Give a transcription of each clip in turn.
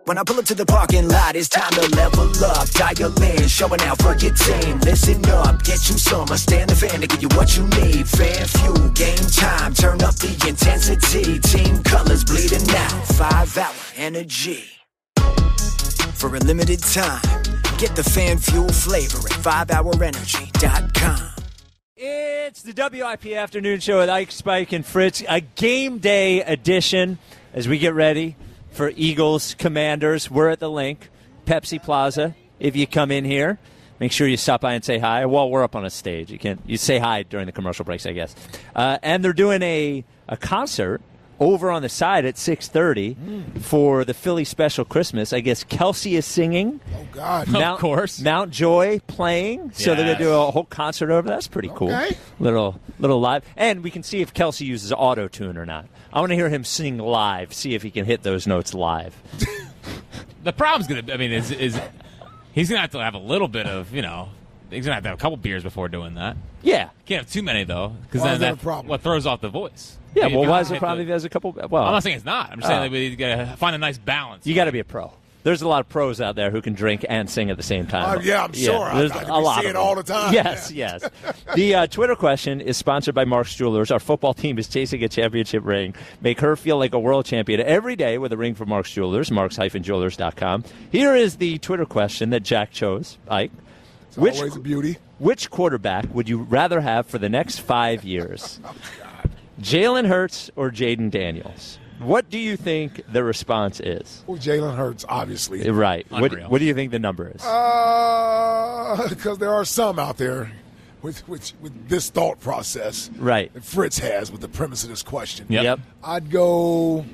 When I pull up to the parking lot, it's time to level up. Dial in, showing out for your team. Listen up, get you some. Stand the fan to give you what you need. Fan fuel, game time, turn up the intensity. Team colors bleeding out, 5-hour energy. For a limited time, get the fan fuel flavor at 5hourenergy.com. It's the WIP Afternoon Show with Ike, Spike, and Fritz. A game day edition as we get ready for Eagles Commanders. We're at the Link, Pepsi Plaza. If you come in here, make sure you stop by and say hi. Well, we're up on a stage. You say hi during the commercial breaks, I guess. And they're doing a concert over on the side at 6:30 for the Philly Special Christmas. I guess Kelsey is singing. Oh, God. Of course. Mount Joy playing. So they're going to do a whole concert over there. That's pretty cool. Little live. And we can see if Kelsey uses auto-tune or not. I want to hear him sing live, see if he can hit those notes live. The problem's going to, is he's going to have a little bit of, he's going to have a couple beers before doing that. Yeah. Can't have too many, though, because Why then is that a that's problem? what throws off the voice. Yeah, well, why is it probably if he has a couple? Well, I'm not saying it's not. I'm just saying that you got to find a nice balance. You got to be a pro. There's a lot of pros out there who can drink and sing at the same time. I'm sure. There's I a lot see of it them. all the time. Yes. The Twitter question is sponsored by Mark's Jewelers. Our football team is chasing a championship ring. Make her feel like a world champion every day with a ring from Mark's Jewelers, marks-jewelers.com. Here is the Twitter question that Jack chose, Ike. It's always a beauty. Which quarterback would you rather have for the next 5 years? Oh, God. Jalen Hurts or Jaden Daniels? What do you think the response is? Well, Jalen Hurts, obviously. Right. What do you think the number is? Because there are some out there with this thought process. Right. That Fritz has with the premise of this question. Yep. I'd go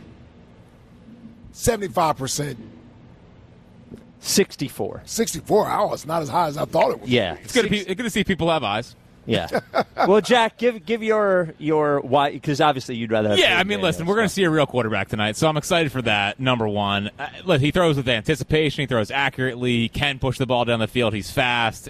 75%. 64. 64 hours, not as high as I thought it would Yeah. be. It's good to see people have eyes. Yeah. Well, Jack, give your why, because obviously you'd rather have Yeah, Jaden Daniels, listen, we're going to see a real quarterback tonight, so I'm excited for that, number one. Look, he throws with anticipation. He throws accurately. He can push the ball down the field. He's fast.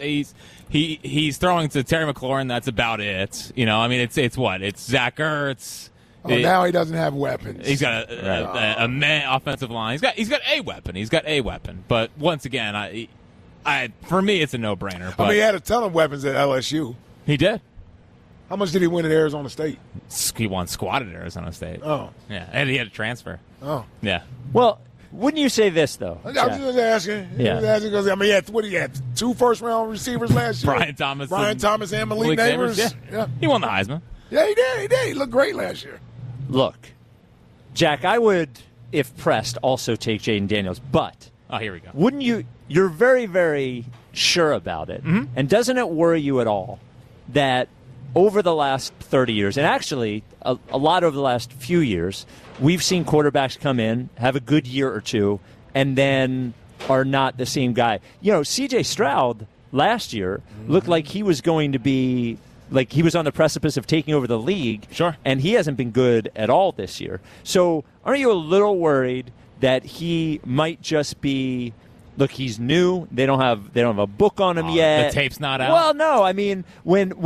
He's throwing to Terry McLaurin. That's about it. It's what? It's Zach Ertz. Now he doesn't have weapons. He's got a offensive line. He's got a weapon. But once again, for me, it's a no-brainer. But he had a ton of weapons at LSU. He did. How much did he win at Arizona State? He won squad at Arizona State. Oh. Yeah, and he had a transfer. Oh. Yeah. Well, wouldn't you say this, though? I was just asking. Yeah. Because, he had 2 first-round receivers last year. Brian Thomas and Malik Neighbors. Yeah. He won the Heisman. Yeah, he did. He looked great last year. Look, Jack, I would, if pressed, also take Jaden Daniels. But here we go. Wouldn't you? You're very, very sure about it. Mm-hmm. And doesn't it worry you at all that over the last 30 years, and actually a lot over the last few years, we've seen quarterbacks come in, have a good year or two, and then are not the same guy. C.J. Stroud last year looked like he was going to be like he was on the precipice of taking over the league. Sure. And he hasn't been good at all this year. So aren't you a little worried that he might just be – look, he's new. They don't have a book on him yet. The tape's not out. Well, no. I mean, when That's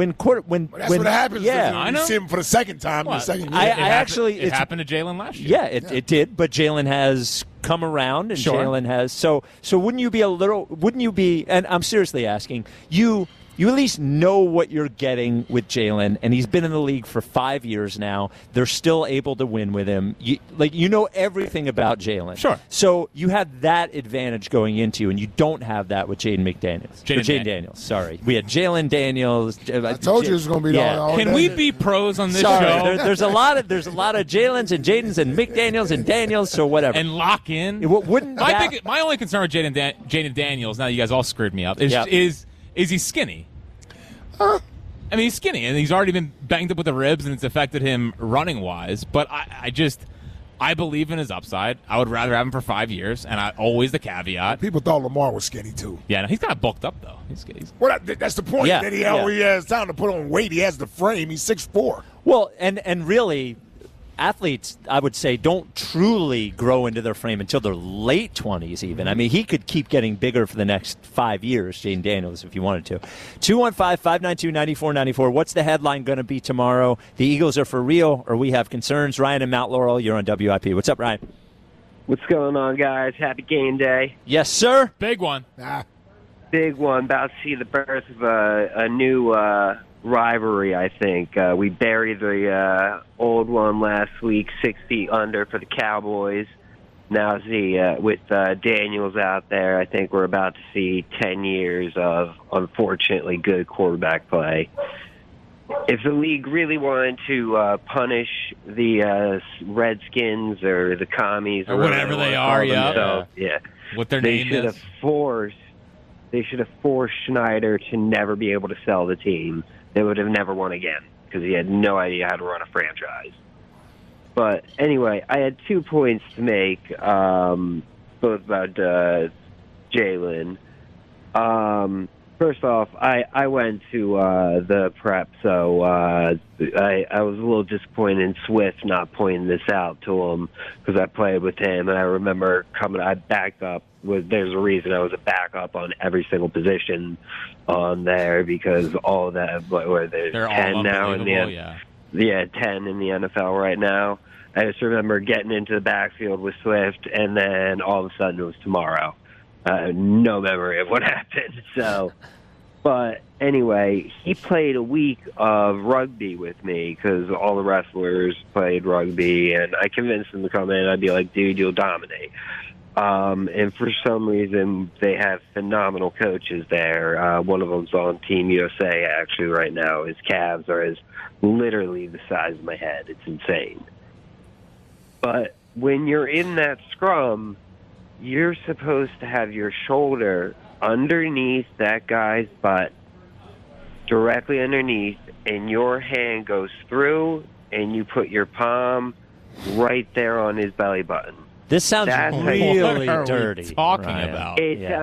what happens. Yeah, when I you know. see him for the second time. Well, The second year. It happened to Jalen last year. Yeah, it did. But Jalen has come around, and Sure. Jalen has. So wouldn't you be a little? Wouldn't you be? And I'm seriously asking you. You at least know what you're getting with Jalen, and he's been in the league for 5 years now. They're still able to win with him. You know everything about Jalen. Sure. So you had that advantage going into you, and you don't have that with Jaden McDaniels. Jaden Daniels. Sorry, we had Jalen Daniels. I told you it was going to be all Can we be pros on this Sorry, show there's a lot of Jalen's and Jadens and McDaniels and Daniels. So whatever. and lock in? Wouldn't that, My only concern with Jaden Daniels, now you guys all screwed me up, is he skinny? He's skinny, and he's already been banged up with the ribs, and it's affected him running-wise. But I believe in his upside. I would rather have him for 5 years, and always the caveat. People thought Lamar was skinny, too. Yeah, no, he's kind of bulked up, though. He's Well, that's the point. Yeah, That he yeah. has time to put on weight. He has the frame. He's 6'4". well, and really, athletes, I would say, don't truly grow into their frame until their late 20s even. I mean, he could keep getting bigger for the next 5 years, Jaden Daniels, if you wanted to. 215-592-9494. What's the headline going to be tomorrow? The Eagles are for real, or we have concerns? Ryan and Mount Laurel, you're on WIP. What's up, Ryan? What's going on, guys? Happy game day. Yes, sir. Big one. Big one. About to see the birth of a new rivalry, I think. We buried the old one last week, 6 feet under for the Cowboys. Now, with Daniels out there, I think we're about to see 10 years of, unfortunately, good quarterback play. If the league really wanted to punish the Redskins or the Commies or whatever they are, what their name is, they should have forced Schneider to never be able to sell the team. They would have never won again because he had no idea how to run a franchise. But anyway, I had 2 points to make, both about Jalen. First off, I went to the prep, so I was a little disappointed in Swift not pointing this out to him because I played with him, and I remember I backed up. There's a reason I was a backup on every single position on there because all of that, they're 10 now in the 10 in the NFL right now. I just remember getting into the backfield with Swift, and then all of a sudden it was tomorrow. No memory of what happened. So, but anyway, he played a week of rugby with me because all the wrestlers played rugby, and I convinced him to come in. I'd be like, dude, you'll dominate. And for some reason, they have phenomenal coaches there. One of them's on Team USA actually right now. His calves are literally the size of my head. It's insane. But when you're in that scrum, you're supposed to have your shoulder underneath that guy's butt, directly underneath, and your hand goes through, and you put your palm right there on his belly button. This sounds really dirty. Talking about.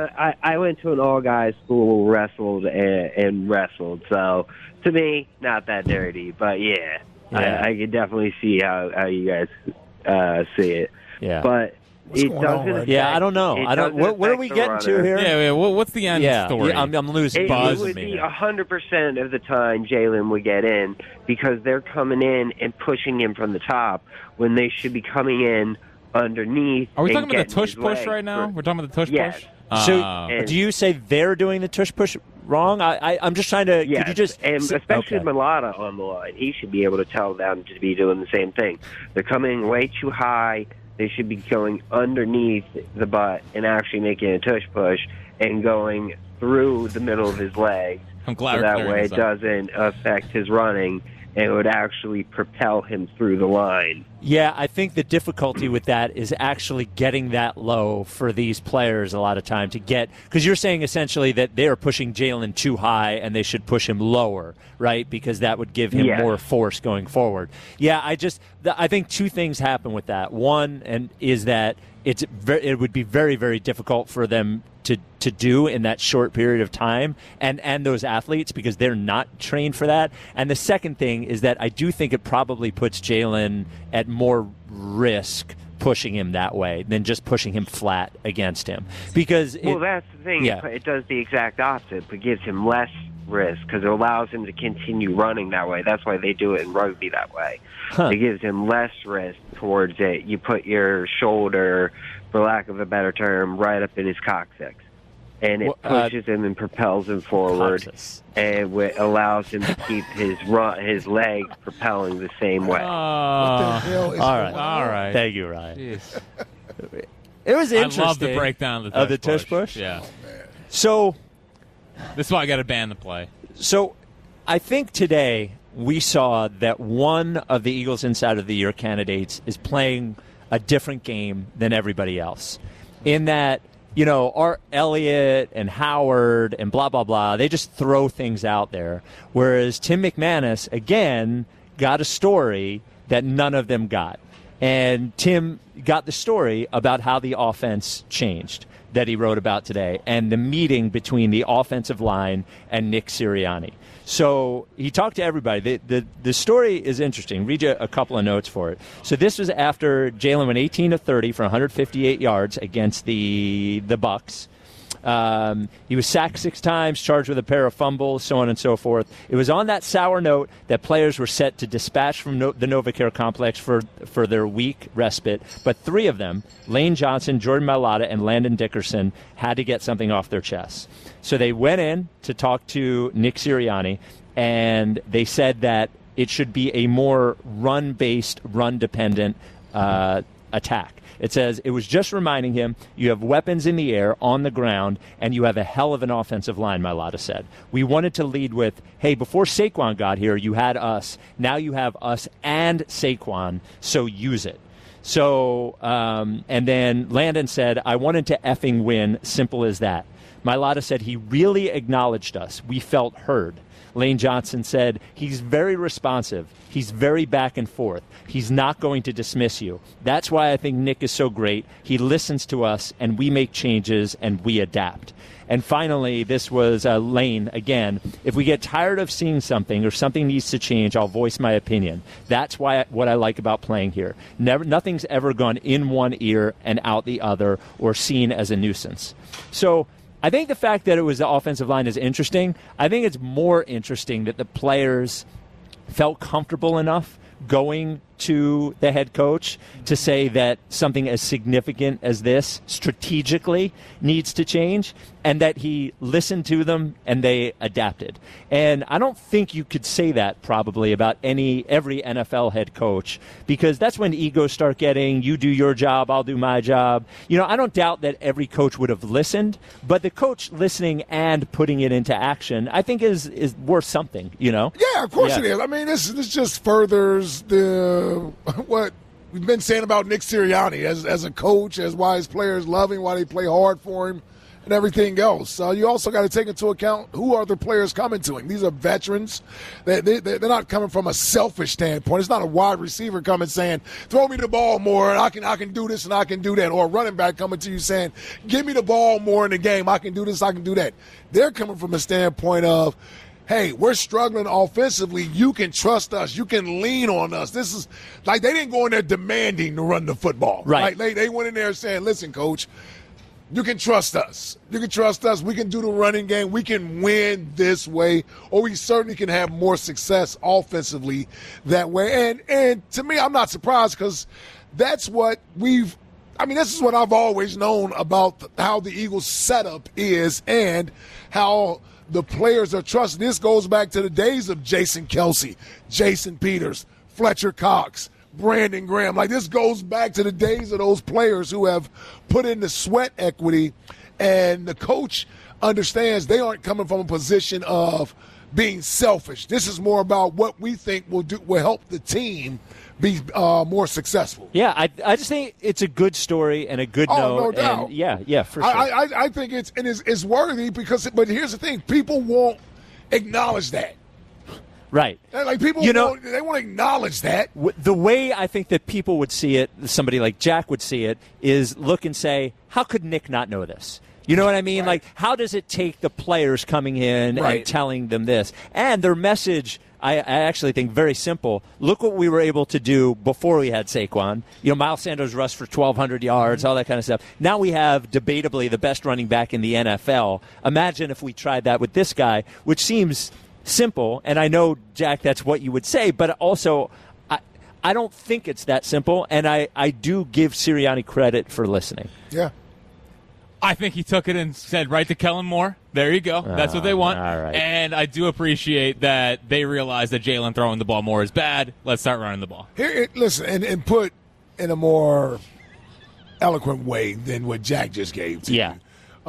I went to an all-guys school, wrestled and wrestled, so to me, not that dirty. But yeah. I could definitely see how you guys see it. Yeah. But it doesn't. I don't know. What are we getting to here? Yeah. What's the end story? Yeah, I'm losing buzz. It would be 100% of the time Jalen would get in because they're coming in and pushing him from the top when they should be coming in underneath. Are we talking about the tush push right now? We're talking about the tush push? So do you say they're doing the tush push wrong? I'm just trying to. Yes, could you just, and especially Mulata on the line. He should be able to tell them to be doing the same thing. They're coming way too high. They should be going underneath the butt and actually making a tush push and going through the middle of his legs. I'm glad so that way it doesn't affect his running and it would actually propel him through the line. Yeah, I think the difficulty with that is actually getting that low for these players a lot of time to get, because you're saying essentially that they are pushing Jalen too high and they should push him lower, right? Because that would give him more force going forward. Yeah, I think two things happen with that. One is that it would be very, very difficult for them to do in that short period of time and those athletes because they're not trained for that. And the second thing is that I do think it probably puts Jalen at more risk pushing him that way than just pushing him flat against him. Because that's the thing. Yeah. It does the exact opposite, but gives him less risk because it allows him to continue running that way. That's why they do it in rugby that way. It gives him less risk towards it. You put your shoulder, for lack of a better term, right up in his coccyx. And it pushes him and propels him forward, and it allows him to keep his legs propelling the same way. What the hell is all right. Thank you, Ryan. It was interesting. I love the breakdown of the tush push. Yeah. So this is why I got to ban the play. So I think today we saw that one of the Eagles Inside of the Year candidates is playing a different game than everybody else. In that, our Elliott and Howard and blah, blah, blah, they just throw things out there. Whereas Tim McManus, again, got a story that none of them got. And Tim got the story about how the offense changed that he wrote about today and the meeting between the offensive line and Nick Sirianni. So he talked to everybody. The story is interesting. Read you a couple of notes for it. So this was after Jalen went 18 of 30 for 158 yards against the Bucs. He was sacked 6 times, charged with a pair of fumbles, so on and so forth. It was on that sour note that players were set to dispatch from the NovaCare complex for their week respite. But 3 of them, Lane Johnson, Jordan Mailata, and Landon Dickerson, had to get something off their chests. So they went in to talk to Nick Sirianni, and they said that it should be a more run-based, run-dependent attack. It says, it was just reminding him, you have weapons in the air, on the ground, and you have a hell of an offensive line, Mailata said. We wanted to lead with, hey, before Saquon got here, you had us. Now you have us and Saquon, so use it. So, and then Landon said, I wanted to effing win, simple as that. Mailata said he really acknowledged us. We felt heard. Lane Johnson said, he's very responsive. He's very back and forth. He's not going to dismiss you. That's why I think Nick is so great. He listens to us, and we make changes, and we adapt. And finally, this was Lane again. If we get tired of seeing something or something needs to change, I'll voice my opinion. That's what I like about playing here. Nothing's ever gone in one ear and out the other or seen as a nuisance. So I think the fact that it was the offensive line is interesting. I think it's more interesting that the players felt comfortable enough going to the head coach to say that something as significant as this strategically needs to change, and that he listened to them and they adapted. And I don't think you could say that probably about every NFL head coach, because that's when egos start getting, you do your job, I'll do my job. I don't doubt that every coach would have listened, but the coach listening and putting it into action, I think is worth something, Yeah, of course it is. I mean, this just furthers what we've been saying about Nick Sirianni as a coach, as why his players love him, why they play hard for him, and everything else. You also got to take into account who are the players coming to him. These are veterans. They're not coming from a selfish standpoint. It's not a wide receiver coming saying, throw me the ball more, and I can do this and I can do that. Or a running back coming to you saying, give me the ball more in the game. I can do this, I can do that. They're coming from a standpoint of, hey, we're struggling offensively. You can trust us. You can lean on us. This is like they didn't go in there demanding to run the football. Right. Like they went in there saying, listen, coach, you can trust us. You can trust us. We can do the running game. We can win this way, or we certainly can have more success offensively that way. And to me, I'm not surprised, because that's what this is what I've always known about how the Eagles setup is and how the players are trusted. This goes back to the days of Jason Kelce, Jason Peters, Fletcher Cox, Brandon Graham. Like, this goes back to the days of those players who have put in the sweat equity, and the coach understands they aren't coming from a position of being selfish. This is more about what we think will help the team be more successful. Yeah, I just think it's a good story and a good note. No doubt. And yeah, for sure. I think it's worthy, but here's the thing: people won't acknowledge that. Right. Like, people they won't acknowledge that. The way I think that people would see it, somebody like Jack would see it, is look and say, how could Nick not know this? You know what I mean? Right. Like, how does it take the players coming in and telling them this? And their message, I actually think, very simple. Look what we were able to do before we had Saquon. Miles Sanders rushed for 1,200 yards, all that kind of stuff. Now we have debatably the best running back in the NFL. Imagine if we tried that with this guy, which seems simple. And I know, Jack, that's what you would say, but also I don't think it's that simple. And I do give Sirianni credit for listening. Yeah. I think he took it and said, right to Kellen Moore. There you go. That's what they want. All right. And I do appreciate that they realize that Jalen throwing the ball more is bad. Let's start running the ball. Here, listen, and put in a more eloquent way than what Jack just gave to you.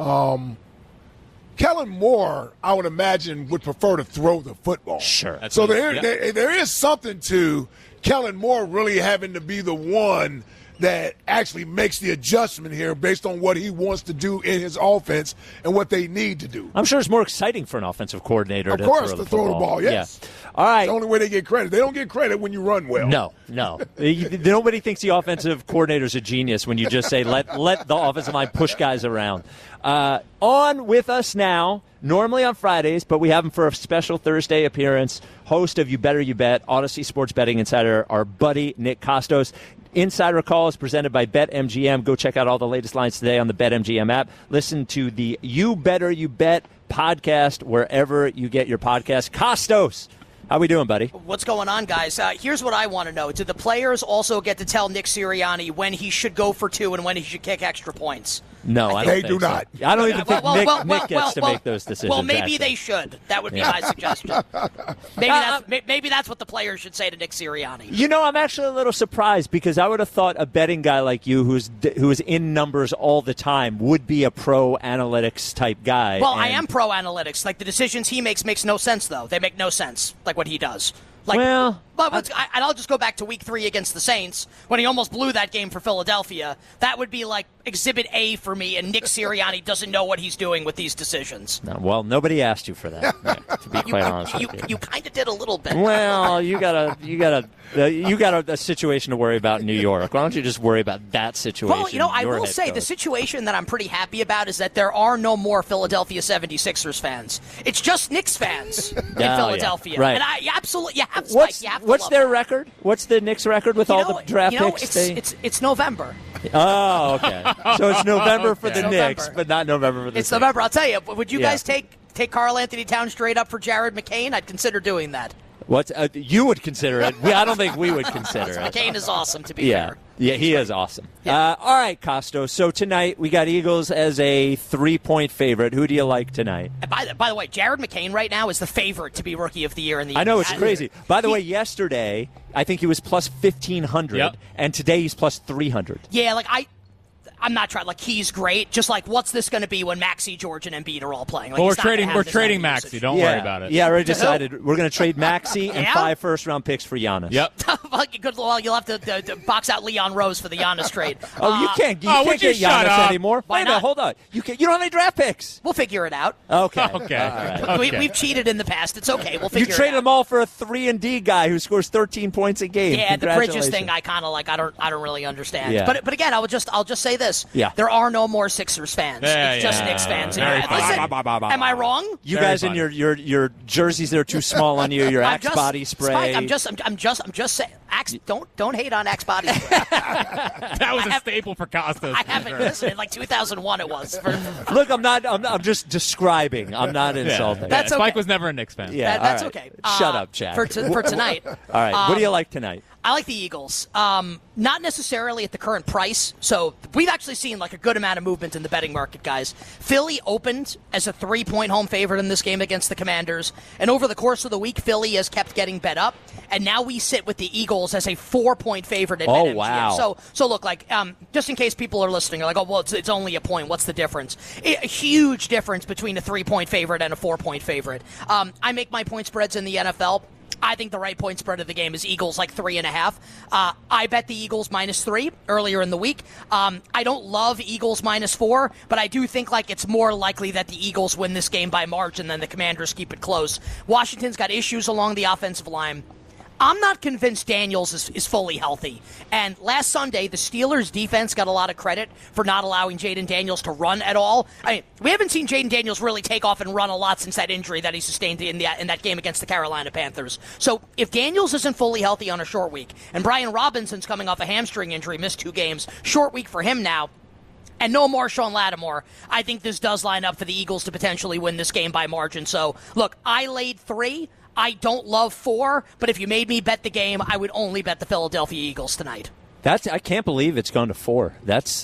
Kellen Moore, I would imagine, would prefer to throw the football. Sure. So there is something to Kellen Moore really having to be the one that actually makes the adjustment here based on what he wants to do in his offense and what they need to do. I'm sure it's more exciting for an offensive coordinator to throw the ball. Yes. Yeah. All right. It's the only way they get credit. They don't get credit when you run well. No. Nobody thinks the offensive coordinator's a genius when you just say, let the offensive line push guys around. On with us now, normally on Fridays, but we have him for a special Thursday appearance. Host of You Better You Bet, Odyssey Sports Betting Insider, our buddy Nick Kostos. Insider Call is presented by BetMGM. Go check out all the latest lines today on the BetMGM app. Listen to the You Better You Bet podcast wherever you get your podcast. Kostos, how we doing, buddy? What's going on, guys? Here's what I want to know. Do the players also get to tell Nick Sirianni when he should go for 2 and when he should kick extra points? No, I don't think they do not. So. I don't even think Nick gets to make those decisions. Well, maybe actually. They should. That would be my suggestion. Maybe that's what the players should say to Nick Sirianni. You know, I'm actually a little surprised because I would have thought a betting guy like you who is in numbers all the time would be a pro analytics type guy. Well, I am pro analytics. Like, the decisions he makes no sense, though. They make no sense, like what he does. Like, well, and I'll just go back to Week 3 against the Saints when he almost blew that game for Philadelphia. That would be like Exhibit A for me, and Nick Sirianni doesn't know what he's doing with these decisions. No, well, nobody asked you for that, Nick, to be quite honest with you. You kind of did a little bit. Well, you got a situation to worry about in New York. Why don't you just worry about that situation? Well, you know, I will say the situation that I'm pretty happy about is that there are no more Philadelphia 76ers fans. It's just Knicks fans in Philadelphia. Yeah. Right. And I absolutely, what's their record? What's the Knicks record with all the draft picks? It's November. Oh, okay. So it's November for the November. Knicks, but not November for the It's Saints. November. I'll tell you, would you guys take Karl Anthony Towns straight up for Jared McCain? I'd consider doing that. What you would consider it? I don't think we would consider it. McCain is awesome, to be fair. Yeah, he is awesome. Yeah. All right, Kostos. So tonight we got Eagles as a 3-point favorite. Who do you like tonight? And by the way, Jared McCain right now is the favorite to be Rookie of the Year in the Eagles. I know, it's crazy. By the way, yesterday I think he was plus 1,500, and today he's plus 300. Yeah, like I'm not trying. Like, he's great. Just like, what's this going to be when Maxey, George, and Embiid are all playing? Like, well, we're trading Maxey. Don't worry about it. Yeah, I already decided we're going to trade Maxey and 5 first-round picks for Giannis. Yep. Well, you'll have to box out Leon Rose for the Giannis trade. You can't. You can't get Giannis anymore. Why Wait a minute, not? hold on. You don't have any draft picks. We'll figure it out. Okay. Okay. All right. We've cheated in the past. It's okay. We'll figure it out. You traded them all for a 3-and-D guy who scores 13 points a game. Yeah, the Bridges thing I kind of like. I don't really understand. Yeah. But again, I'll just say this. Yeah. There are no more Sixers fans. It's just Knicks fans. Listen, am I wrong? You guys in your jerseys, they're too small on you. Your Axe body spray. Spike, I'm just saying. Axe, don't hate on Axe body spray. That was a staple for Kostos. I haven't listened. In like 2001, it was. Look, I'm just describing. I'm not insulting. That's Spike okay. was never a Knicks fan. Yeah, that's all right. okay. Shut up, Chad. For tonight. All right. What do you like tonight? I like the Eagles. Not necessarily at the current price. So we've actually seen like a good amount of movement in the betting market, guys. Philly opened as a 3-point home favorite in this game against the Commanders. And over the course of the week, Philly has kept getting bet up. And now we sit with the Eagles as a 4-point favorite at BetMGM. Wow. So look, like, just in case people are listening, are like, oh, well, it's only a point. What's the difference? A huge difference between a 3-point favorite and a 4-point favorite. I make my point spreads in the NFL. I think the right point spread of the game is Eagles like 3.5. I bet the Eagles -3 earlier in the week. I don't love Eagles -4, but I do think like it's more likely that the Eagles win this game by margin than the Commanders keep it close. Washington's got issues along the offensive line. I'm not convinced Daniels is fully healthy. And last Sunday, the Steelers' defense got a lot of credit for not allowing Jaden Daniels to run at all. I mean, we haven't seen Jaden Daniels really take off and run a lot since that injury that he sustained in that game against the Carolina Panthers. So if Daniels isn't fully healthy on a short week, and Brian Robinson's coming off a hamstring injury, missed 2 games, short week for him now, and no Marshawn Lattimore, I think this does line up for the Eagles to potentially win this game by margin. So, look, I laid 3. I don't love 4, but if you made me bet the game, I would only bet the Philadelphia Eagles tonight. I can't believe it's gone to 4. That's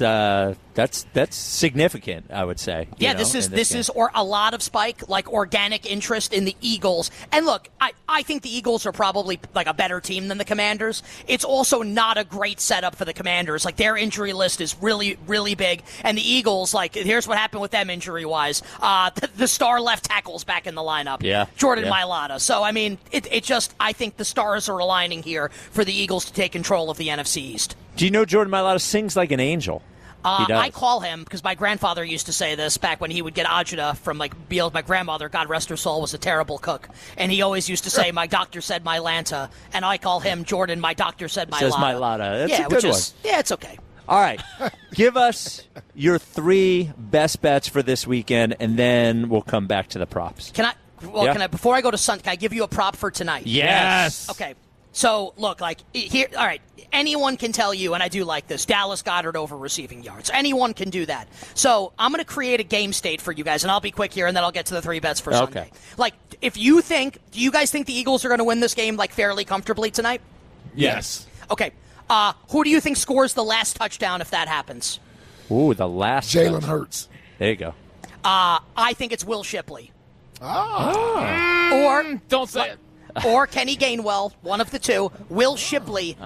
significant, I would say. Yeah, this is or a lot of Spike, like organic interest in the Eagles. And look, I think the Eagles are probably like a better team than the Commanders. It's also not a great setup for the Commanders. Like, their injury list is really, really big. And the Eagles, like, here's what happened with them injury-wise. The star left tackle's back in the lineup. Yeah. Jordan Mailata. So, I mean, I think the stars are aligning here for the Eagles to take control of the NFC East. Do you know Jordan Mailata sings like an angel? I call him, because my grandfather used to say this back when he would get agita from like Beals. My grandmother, God rest her soul, was a terrible cook. And he always used to say, my doctor said my Lanta. And I call him Jordan, my doctor said my Says Lata. my Lata. That's a good one. Yeah, it's okay. All right. Give us your 3 best bets for this weekend, and then we'll come back to the props. Can I, before I go to Sunday, can I give you a prop for tonight? Yes. Okay. So, look, here, all right, anyone can tell you, and I do like this, Dallas Goedert over receiving yards. Anyone can do that. So, I'm going to create a game state for you guys, and I'll be quick here, and then I'll get to the 3 bets for Sunday. Do you guys think the Eagles are going to win this game, fairly comfortably tonight? Yes. Okay. Who do you think scores the last touchdown if that happens? Ooh, the last Jalen Hurts. There you go. I think it's Will Shipley. Or don't say it. Or Kenny Gainwell, one of the two. Will Shipley,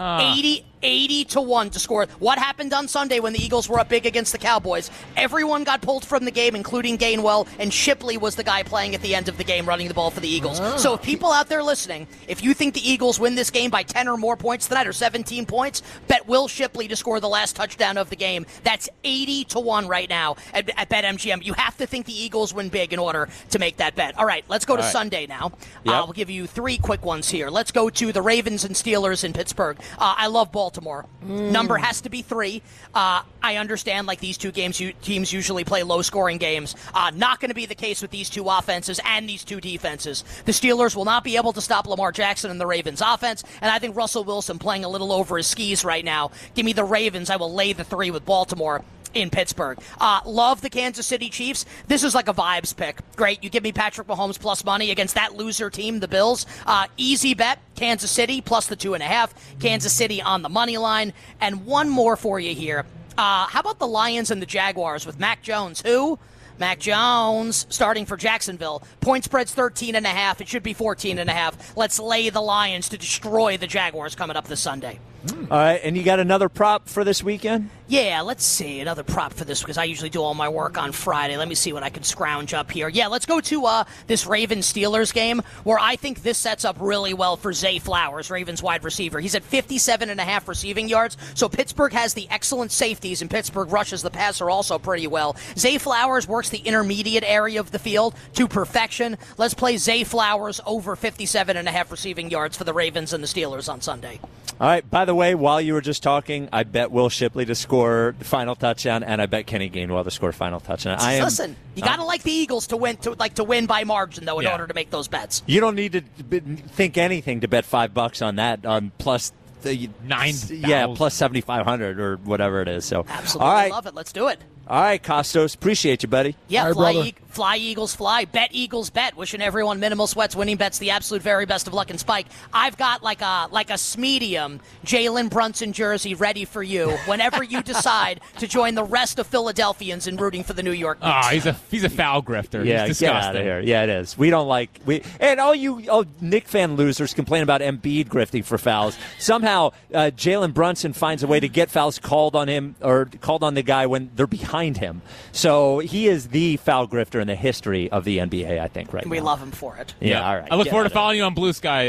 80-1 to score. What happened on Sunday when the Eagles were up big against the Cowboys? Everyone got pulled from the game, including Gainwell, and Shipley was the guy playing at the end of the game, running the ball for the Eagles. So if people out there listening, if you think the Eagles win this game by 10 or more points tonight, or 17 points, bet Will Shipley to score the last touchdown of the game. That's 80-1 right now at BetMGM. You have to think the Eagles win big in order to make that bet. All right, let's go to Sunday now. Yep. We'll give you 3 quick ones here. Let's go to the Ravens and Steelers in Pittsburgh. I love Baltimore. Number has to be 3. I understand these two teams usually play low-scoring games. Not going to be the case with these two offenses and these two defenses. The Steelers will not be able to stop Lamar Jackson and the Ravens offense, and I think Russell Wilson playing a little over his skis right now. Give me the Ravens. I will lay the 3 with Baltimore in Pittsburgh. Love the Kansas City Chiefs. This is like a vibes pick. Great. You give me Patrick Mahomes plus money against that loser team, the Bills. Easy bet, Kansas City plus the 2.5. Kansas City on the money line. And one more for you here. How about the Lions and the Jaguars with Mac Jones? Who? Mac Jones starting for Jacksonville. Point spread's 13.5. It should be 14.5. Let's lay the Lions to destroy the Jaguars coming up this Sunday. All right, and you got another prop for this weekend? Yeah, let's see. Another prop for this because I usually do all my work on Friday. Let me see what I can scrounge up here. Yeah, let's go to this Ravens-Steelers game where I think this sets up really well for Zay Flowers, Ravens wide receiver. He's at 57.5 receiving yards, so Pittsburgh has the excellent safeties, and Pittsburgh rushes the passer also pretty well. Zay Flowers works the intermediate area of the field to perfection. Let's play Zay Flowers over 57.5 receiving yards for the Ravens and the Steelers on Sunday. All right, by the way, while you were just talking, I bet Will Shipley to score the final touchdown, and I bet Kenny Gainwell to score final touchdown. Listen, you got to like the Eagles to win by margin, though, in order to make those bets. You don't need to think anything to bet $5 on that, on plus the 9,000. Yeah, plus 7,500 or whatever it is. So, absolutely, all right. Love it. Let's do it. All right, Costos, appreciate you, buddy. Yeah, right, fly Eagles, fly. Bet Eagles, bet. Wishing everyone minimal sweats, winning bets, the absolute very best of luck and Spike. I've got like a Smedium Jalen Brunson jersey ready for you whenever you decide to join the rest of Philadelphians in rooting for the New York Knicks. Oh, he's a foul grifter. Yeah, he's get disgusting. out of here. Yeah, it is. We don't and all you Knick fan losers complain about Embiid grifting for fouls. Somehow Jalen Brunson finds a way to get fouls called on him or called on the guy when they're behind him. So he is the foul grifter in the history of the NBA, I think, right now. We love him for it. Yeah, all right. I look forward to following you on Blue Sky,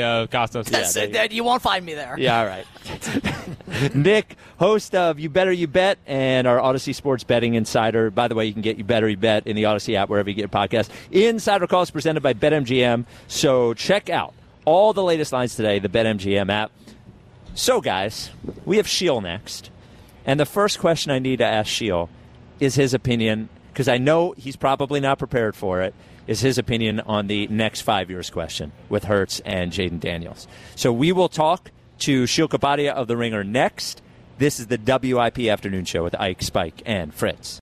Costos. You won't find me there. Yeah, all right. Nick, host of You Better You Bet and our Odyssey Sports Betting Insider. By the way, you can get You Better You Bet in the Odyssey app wherever you get your podcast. Insider Calls presented by BetMGM. So check out all the latest lines today, the BetMGM app. So, guys, we have Sheil next. And the first question I need to ask Sheil is his opinion, because I know he's probably not prepared for it, is his opinion on the next 5 years question with Hurts and Jaden Daniels. So we will talk to Sheil Kapadia of The Ringer next. This is the WIP Afternoon Show with Ike, Spike, and Fritz.